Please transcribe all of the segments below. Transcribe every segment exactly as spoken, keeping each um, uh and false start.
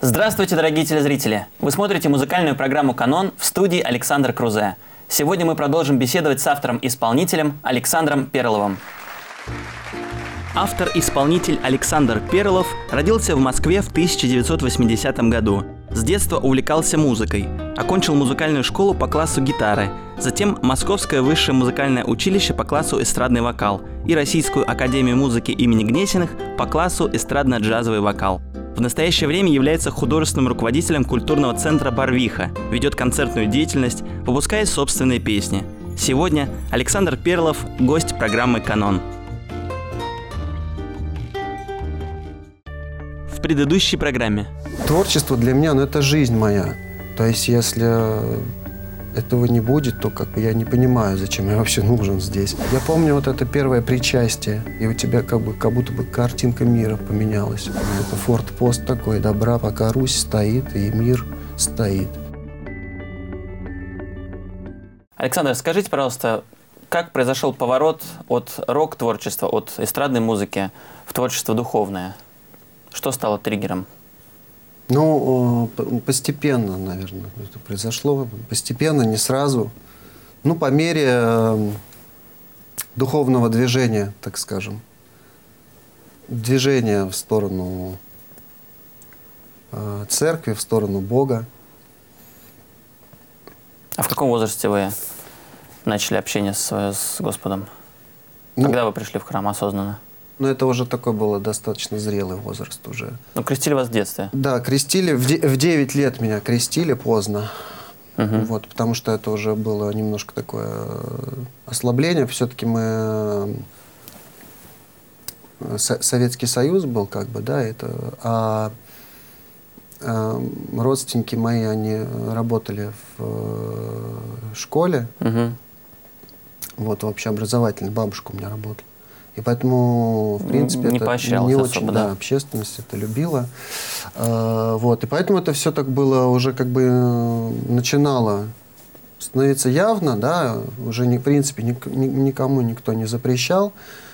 Здравствуйте, дорогие телезрители! Вы смотрите музыкальную программу «Канон», в студии Александр Крузе. Сегодня мы продолжим беседовать с автором-исполнителем Александром Перловым. Автор-исполнитель Александр Перлов родился в Москве в тысяча девятьсот восьмидесятом году. С детства увлекался музыкой. Окончил музыкальную школу по классу гитары, затем Московское высшее музыкальное училище по классу эстрадный вокал и Российскую академию музыки имени Гнесиных по классу эстрадно-джазовый вокал. В настоящее время является художественным руководителем культурного центра «Барвиха», ведет концертную деятельность, выпускает собственные песни. Сегодня Александр Перлов – гость программы «Канон». В предыдущей программе. Творчество для меня, ну, это жизнь моя. То есть, если этого не будет, то как бы я не понимаю, зачем я вообще нужен здесь. Я помню вот это первое причастие, и у тебя как бы как будто бы картинка мира поменялась. Это форт-пост такой, добра, пока Русь стоит, и мир стоит. Александр, скажите, пожалуйста, как произошел поворот от рок-творчества, от эстрадной музыки в творчество духовное? Что стало триггером? Ну, постепенно, наверное, это произошло. Постепенно, не сразу. Ну, по мере духовного движения, так скажем. Движения в сторону церкви, в сторону Бога. А в каком возрасте вы начали общение с, с Господом? Ну, Когда вы пришли в храм осознанно? Ну, это уже такой был достаточно зрелый возраст уже. Ну, крестили вас в детстве? Да, крестили. В девять лет меня крестили поздно. Угу. Вот, потому что это уже было немножко такое ослабление. Все-таки мы... Советский Союз был, как бы, да, это... А, а родственники мои, они работали в школе. Угу. Вот, в общеобразовательной. Бабушка у меня работала. И поэтому, в принципе, не это поощрялось не особо, очень, да? да, общественность это любила. А, вот, и поэтому это все так было уже как бы начинало становиться явно, да, уже, не, в принципе, ни, ни, никому никто не запрещал,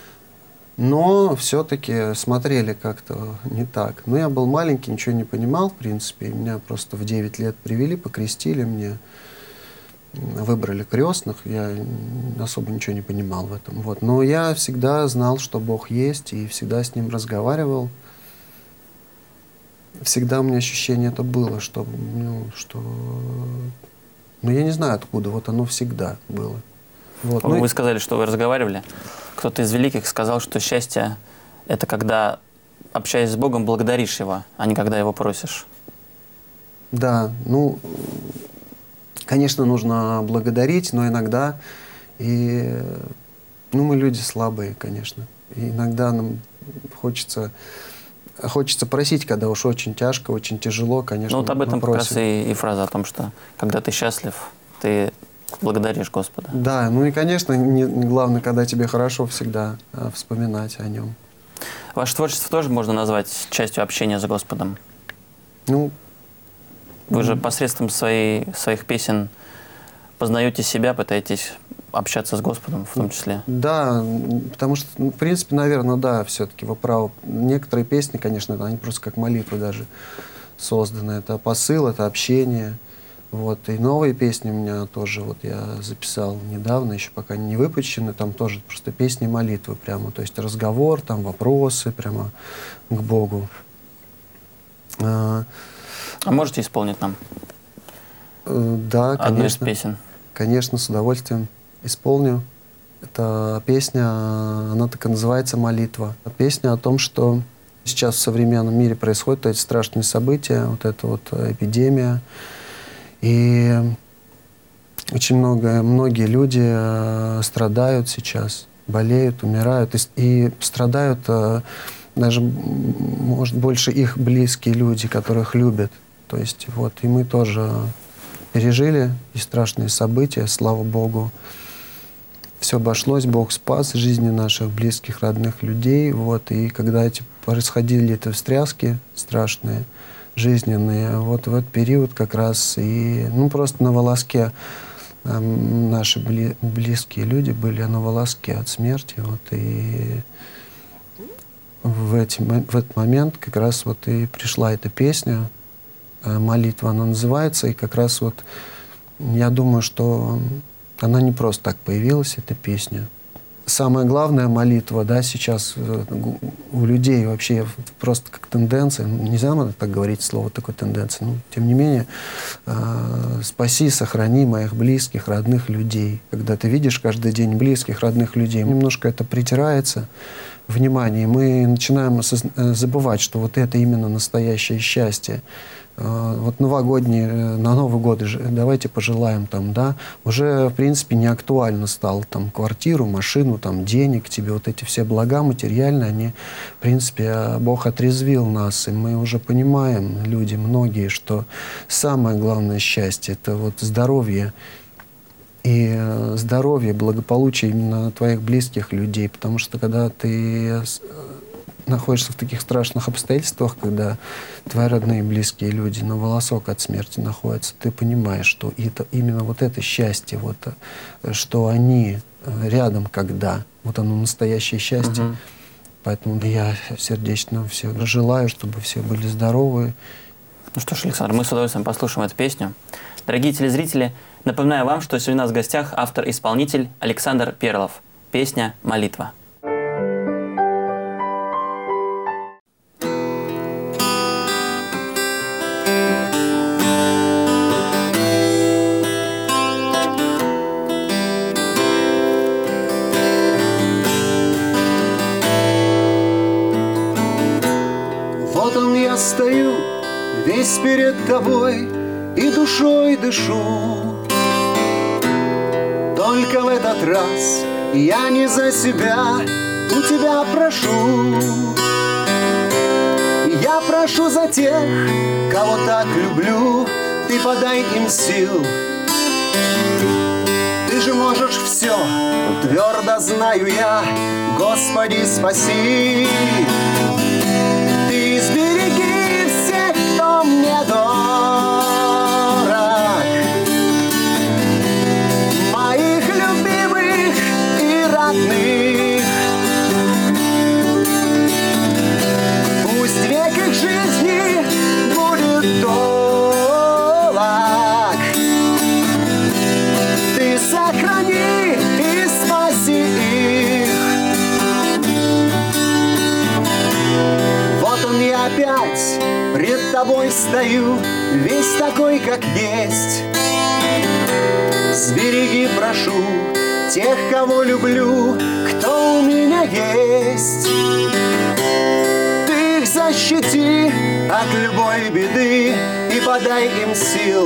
но все-таки смотрели как-то не так. Но я был маленький, ничего не понимал, в принципе, и меня просто в девять лет привели, покрестили мне. Выбрали крестных, я особо ничего не понимал в этом. Вот. Но я всегда знал, что Бог есть, и всегда с Ним разговаривал. Всегда у меня ощущение это было, что, ну, что... Ну, я не знаю откуда, вот оно всегда было. Вот. Вы Ну, сказали, что вы разговаривали. Кто-то из великих сказал, что счастье – это когда, общаясь с Богом, благодаришь Его, а не когда Его просишь. Да, ну... Конечно, нужно благодарить, но иногда и, ну, мы люди слабые, конечно. И иногда нам хочется, хочется просить, когда уж очень тяжко, очень тяжело, конечно. Ну вот об этом как раз просим. и, и фраза о том, что когда ты счастлив, ты благодаришь Господа. Да, ну и, конечно, не, главное, когда тебе хорошо, всегда а, вспоминать о Нем. Ваше творчество тоже можно назвать частью общения с Господом? Ну, Вы же посредством своей, своих песен познаете себя, пытаетесь общаться с Господом в том числе. Да, потому что, ну, в принципе, наверное, да, все-таки вы правы. Некоторые песни, конечно, они просто как молитвы даже созданы. Это посыл, это общение. Вот. И новые песни у меня тоже вот я записал недавно, еще пока не выпущены. Там тоже просто песни молитвы прямо. То есть разговор, там вопросы прямо к Богу. А можете исполнить нам Да, конечно. одну из песен? Конечно, с удовольствием исполню. Эта песня, она так и называется «Молитва». Песня о том, что сейчас в современном мире происходят эти страшные события, вот эта вот эпидемия. И очень много, многие люди страдают сейчас, болеют, умирают. И, и страдают даже, может, больше их близкие люди, которых любят. То есть вот и мы тоже пережили и страшные события, слава Богу. Все обошлось, Бог спас жизни наших близких, родных людей. Вот, и когда эти происходили эти встряски страшные, жизненные, вот в этот период как раз и, ну, просто на волоске э, наши бли, близкие люди были на волоске от смерти. Вот, и в, эти, в этот момент как раз вот и пришла эта песня молитва она называется. И как раз вот я думаю, что она не просто так появилась, эта песня. Самая главная молитва, да, сейчас у людей вообще просто как тенденция, нельзя так говорить слово такой тенденции, но тем не менее, э, спаси, сохрани моих близких, родных людей. Когда ты видишь каждый день близких, родных людей, немножко это притирается внимание, мы начинаем забывать, что вот это именно настоящее счастье. Вот новогодние, на Новый год давайте пожелаем там, да, уже, в принципе, не актуально стало там квартиру, машину, там, денег тебе, вот эти все блага материальные, они, в принципе, Бог отрезвил нас, и мы уже понимаем, люди, многие, что самое главное счастье — это вот здоровье, и здоровье, благополучие именно твоих близких людей, потому что когда ты находишься в таких страшных обстоятельствах, когда твои родные близкие люди на волосок от смерти находятся, ты понимаешь, что это, именно вот это счастье, вот, что они рядом, когда, вот оно настоящее счастье. Угу. Поэтому я сердечно всем желаю, чтобы все были здоровы. Ну что ж, Александр, мы с удовольствием послушаем эту песню. Дорогие телезрители, напоминаю вам, что сегодня у нас в гостях автор-исполнитель Александр Перлов. Песня «Молитва». Стою весь перед тобой и душой дышу. Только в этот раз я не за себя у тебя прошу. Я прошу за тех, кого так люблю, ты подай им сил. Ты же можешь все, твердо знаю я, Господи, спаси. Ты сбереги всех, кто мне дорог, моих любимых и родных. Пусть век их жизни будет долг. Ты сохрани и спаси их. Вот он я опять пред тобой стою, весь такой, как есть. Сбереги, прошу, тех, кого люблю, кто у меня есть. Ты их защити от любой беды и подай им сил.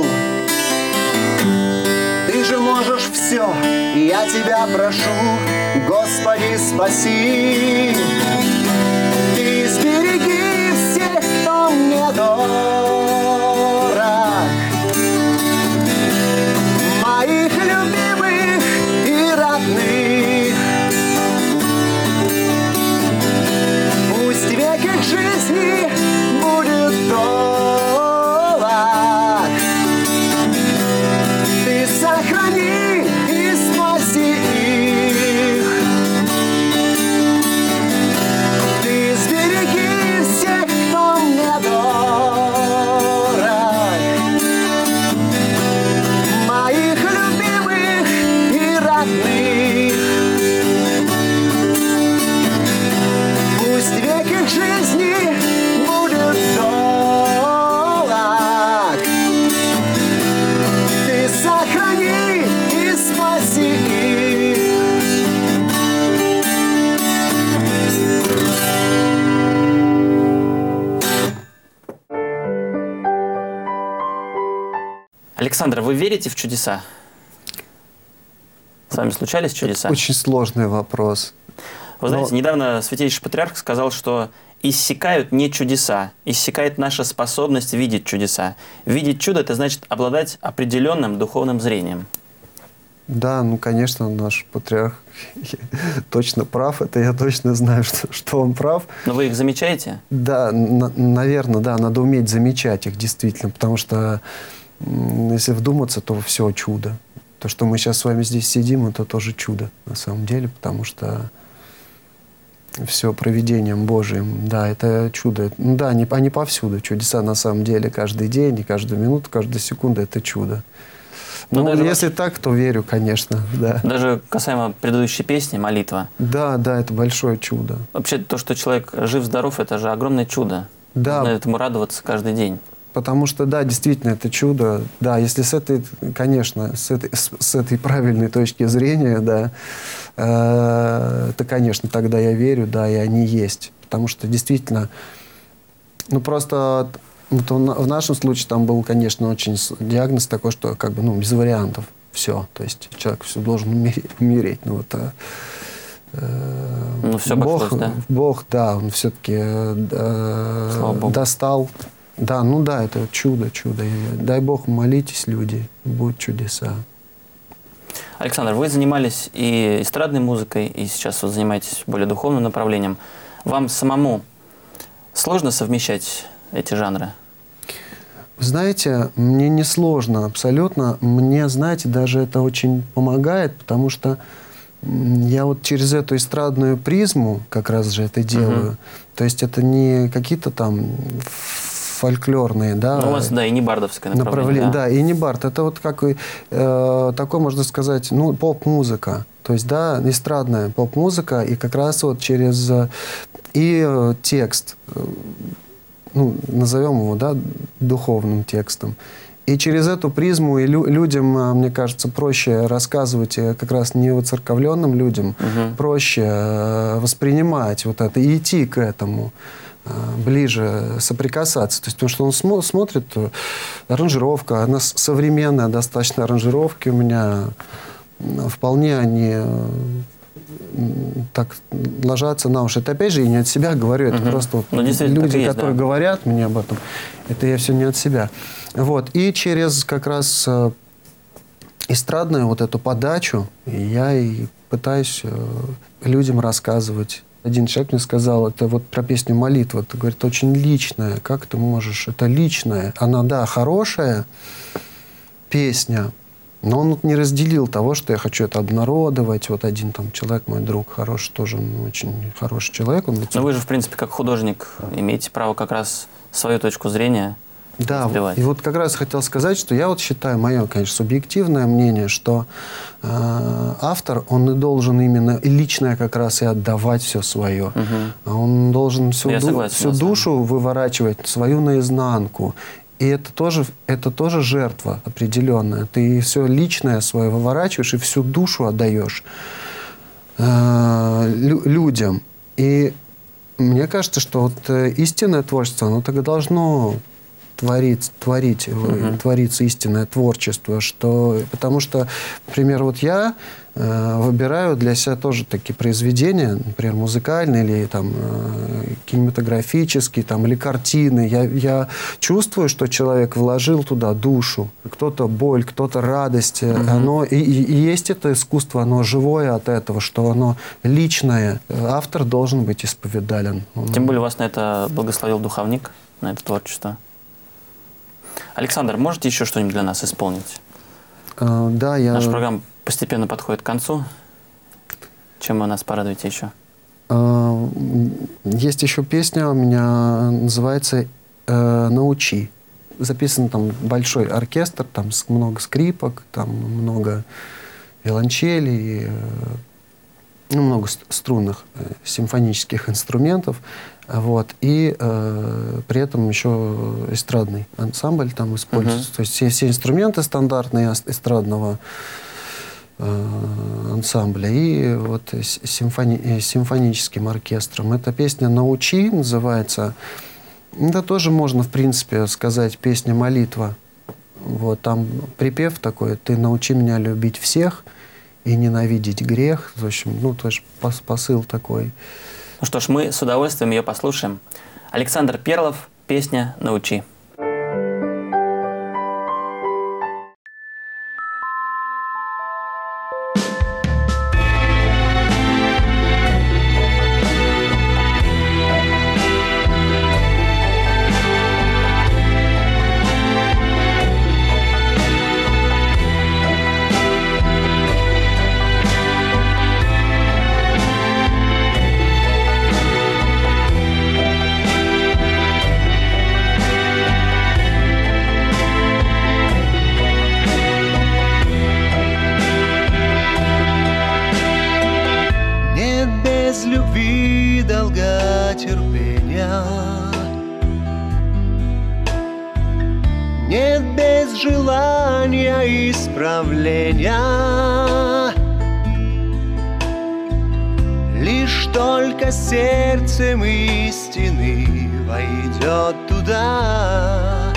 Ты же можешь все, я тебя прошу, Господи, спаси. Ты сбереги всех, кто мне дорог, моих любимых и родных. Пусть век их жизни будет долг. Ты сохрани и спаси их. Ты сбереги всех, кто мне дорог, моих любимых и родных. Пусть век их жизни будет долг. Ты сохрани и спаси их. Александр, вы верите в чудеса? С вами случались чудеса? Очень сложный вопрос. Вы знаете, Но... недавно Святейший Патриарх сказал, что иссякают не чудеса, иссякает наша способность видеть чудеса. Видеть чудо – это значит обладать определенным духовным зрением. Да, ну, конечно, наш патриарх точно прав. Это я точно знаю, что, что он прав. Но вы их замечаете? Да, на, наверное, да, надо уметь замечать их действительно, потому что если вдуматься, то все чудо. То, что мы сейчас с вами здесь сидим, это тоже чудо на самом деле, потому что все провидением Божиим. Да, это чудо. Ну, да, они, они повсюду. Чудеса на самом деле каждый день, и каждую минуту, каждую секунду — это чудо. Но ну, даже если вот, так, то верю, конечно, да. Даже касаемо предыдущей песни «Молитва». Да, да, это большое чудо. Вообще, то, что человек жив-здоров, это же огромное чудо. Да. Нужно этому радоваться каждый день. Потому что, да, действительно, это чудо. Да, если с этой, конечно, с этой, с, с этой правильной точки зрения, да, э, то, конечно, тогда я верю, да, и они есть. Потому что действительно, ну просто вот в нашем случае там был, конечно, очень диагноз такой, что как бы, ну, без вариантов. Все. То есть человек все должен умереть. умереть. Ну, вот, э, ну, все Бог, обошлось, да? Бог, да, он все-таки э, достал. Да, ну да, это чудо, чудо. И дай Бог, молитесь, люди, будут чудеса. Александр, вы занимались и эстрадной музыкой, и сейчас вот занимаетесь более духовным направлением. Вам самому сложно совмещать эти жанры? Знаете, мне не сложно абсолютно. Мне, знаете, даже это очень помогает, потому что я вот через эту эстрадную призму как раз же это делаю. Uh-huh. То есть это не какие-то там фольклорные, да. Ну, у вас, да, и не бардовское направление. направление. Да. да, и не бард. Это вот как э, такой, можно сказать, ну, поп-музыка. То есть, да, эстрадная поп-музыка, и как раз вот через э, и э, текст, э, ну, назовем его, да, духовным текстом. И через эту призму и лю людям, мне кажется, проще рассказывать, как раз не воцерковленным людям, угу. проще э, воспринимать вот это и идти к этому. Ближе соприкасаться. То есть, потому что он смо смотрит, аранжировка, она современная, достаточно аранжировки у меня. Вполне они так ложатся на уши. Это опять же и не от себя говорю, это угу. просто вот люди, есть, которые да. говорят мне об этом, это я все не от себя. Вот. И через как раз эстрадную вот эту подачу я и пытаюсь людям рассказывать. Один человек мне сказал, это вот про песню «Молитва», это, говорит, очень личная. Как ты можешь? Это личная. Она, да, хорошая песня, но он вот не разделил того, что я хочу это обнародовать. Вот один там человек, мой друг, хороший, тоже очень хороший человек. Он... Но вы же, в принципе, как художник, имеете право как раз свою точку зрения Да, и вот как раз хотел сказать, что я вот считаю, мое, конечно, субъективное мнение, что э, автор, он и должен именно личное как раз и отдавать все свое. Угу. Он должен всю, ду согласен, всю душу выворачивать, свою наизнанку. И это тоже, это тоже жертва определенная. Ты все личное свое выворачиваешь и всю душу отдаешь э, лю людям. И мне кажется, что вот истинное творчество, оно так и должно... творить, творить, uh-huh. творится истинное творчество, что, потому что, например, вот я э, выбираю для себя тоже такие произведения, например, музыкальные или там э, кинематографические, там, или картины. Я, я чувствую, что человек вложил туда душу, кто-то боль, кто-то радость. Uh-huh. Оно, и, и, и есть это искусство, оно живое от этого, что оно личное. Автор должен быть исповедален. Тем более вас на это благословил духовник, на это творчество. Александр, можете еще что-нибудь для нас исполнить? Uh, да, я... Наша программа постепенно подходит к концу. Чем вы нас порадуете еще? Uh, есть еще песня у меня, называется uh, «Научи». Записан там большой оркестр, там много скрипок, там много виолончелей, ну, много струнных симфонических инструментов. Вот. И э, при этом еще эстрадный ансамбль там используется. Uh-huh. То есть все, все инструменты стандартные эстрадного э, ансамбля и вот симфони, симфоническим оркестром. Эта песня «Научи» называется. Это тоже можно, в принципе, сказать песня «Молитва». Вот. Там припев такой: «Ты научи меня любить всех и ненавидеть грех». В общем, ну, тоже посыл такой. Ну что ж, мы с удовольствием ее послушаем. Александр Перлов, песня «Научи». без желания исправления. Лишь только сердцем истины войдет туда,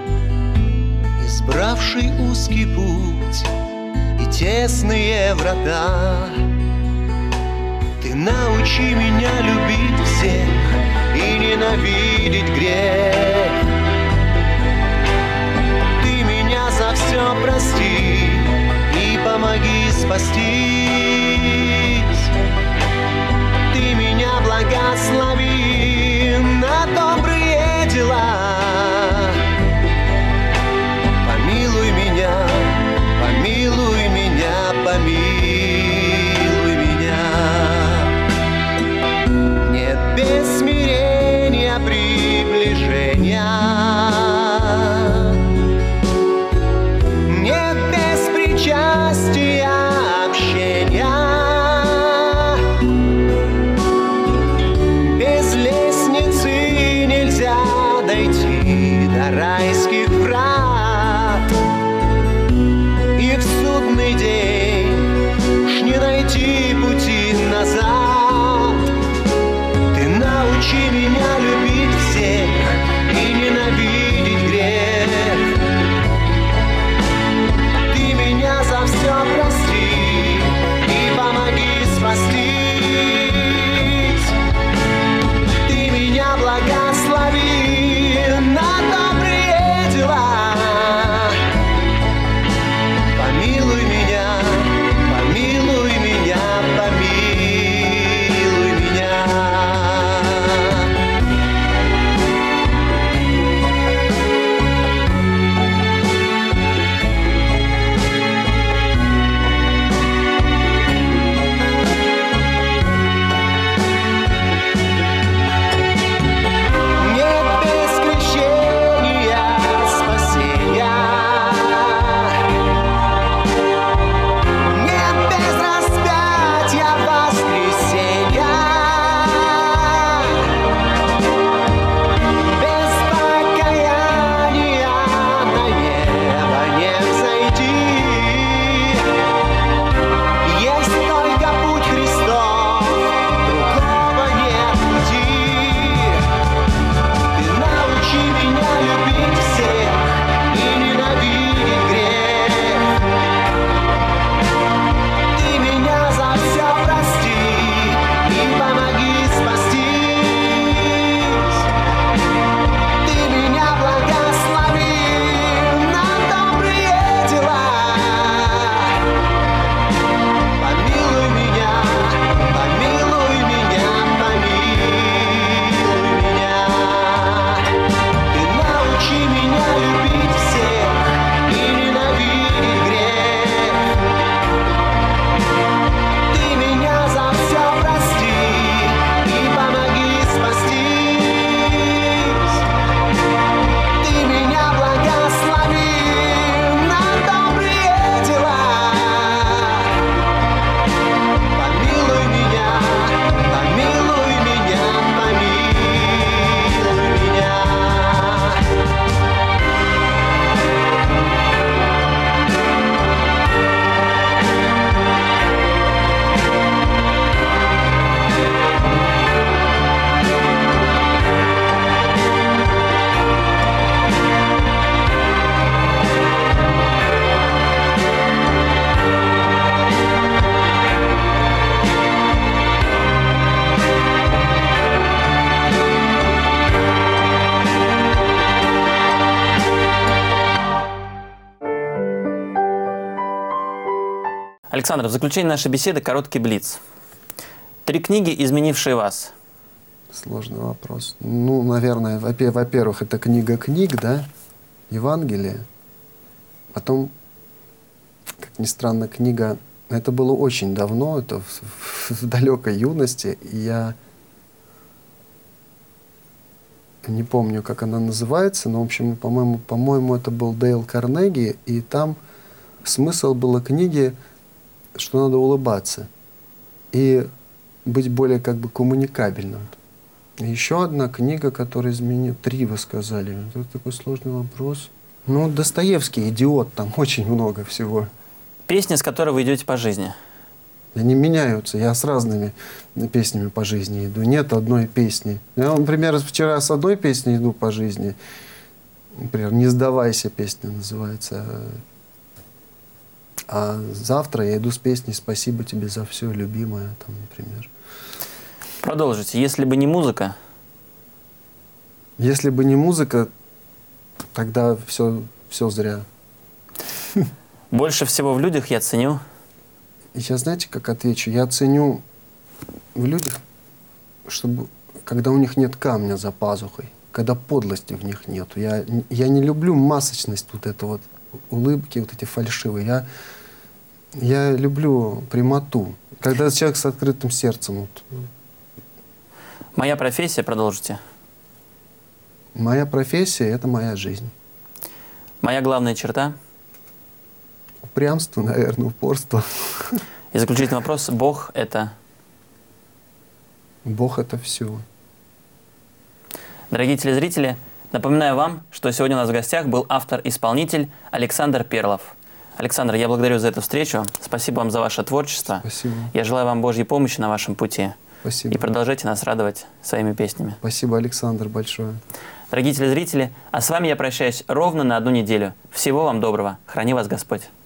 избравший узкий путь и тесные врата. Ты научи меня любить всех и ненавидеть грех. Ты меня за все прости и помоги спастись. Ты меня благослови на добрые дела. Помилуй меня, помилуй меня, помилуй меня. Нет без смирения приближения, нет без причастия общения, без лестницы нельзя дойти до райских врат. И в судный день уж не найти пути назад. Ты научи меня любить всех и ненавидеть грех. Ты меня за все прости и помоги спастись. Ты меня благослови на добрые дела. Помилуй меня, помилуй меня, помилуй меня. Нет без крещения спасения, нет без распятия воскресения, без покаяния на небо не взойти. Есть только путь Христов, другого нет пути. Ты научи меня любить всех и ненавидеть грех. Ты меня за все прости и помоги спастись. Ты меня благослови на добрые дела. Помилуй меня, помилуй меня, помилуй меня. Ты научи меня любить всех и ненавидеть грех. Ты меня за все прости и помоги спастись. Ты меня благослови на добрые дела. Помилуй меня, помилуй меня, помилуй меня. Александр, в заключение нашей беседы короткий блиц. Три книги, изменившие вас. Сложный вопрос. Ну, наверное, во- во-первых, это книга книг, да, Евангелие. Потом, как ни странно, книга... Это было очень давно, это в, в- в далекой юности. И я не помню, как она называется, но, в общем, по-моему, по-моему, это был Дейл Карнеги, и там смысл было книги, что надо улыбаться и быть более как бы коммуникабельным. Еще одна книга, которая изменила... Три, вы сказали. Это такой сложный вопрос. Ну, Достоевский, идиот, там очень много всего. Песня, с которой вы идете по жизни. Они меняются. Я с разными песнями по жизни иду. Нет одной песни. Я, например, вчера с одной песней иду по жизни. Например, «Не сдавайся» песня называется. А завтра я иду с песней «Спасибо тебе за все, любимая», там, например. Продолжите. Если бы не музыка, Если бы не музыка, тогда все, все зря. больше всего в людях я ценю. Я, знаете, как отвечу? Я ценю в людях, чтобы, когда у них нет камня за пазухой, когда подлости в них нет. Я, я не люблю масочность, вот эту вот улыбки, вот эти фальшивые. Я, я люблю прямоту. Когда человек с открытым сердцем. Вот. Моя профессия, продолжите. Моя профессия — это моя жизнь. Моя главная черта. Упрямство, наверное, упорство. И заключительный вопрос. Бог — это... Бог — это все. Дорогие телезрители, напоминаю вам, что сегодня у нас в гостях был автор-исполнитель Александр Перлов. Александр, я благодарю за эту встречу. Спасибо вам за ваше творчество. Спасибо. Я желаю вам Божьей помощи на вашем пути. Спасибо. И продолжайте нас радовать своими песнями. Спасибо, Александр, большое. Дорогие телезрители, а с вами я прощаюсь ровно на одну неделю. Всего вам доброго. Храни вас Господь.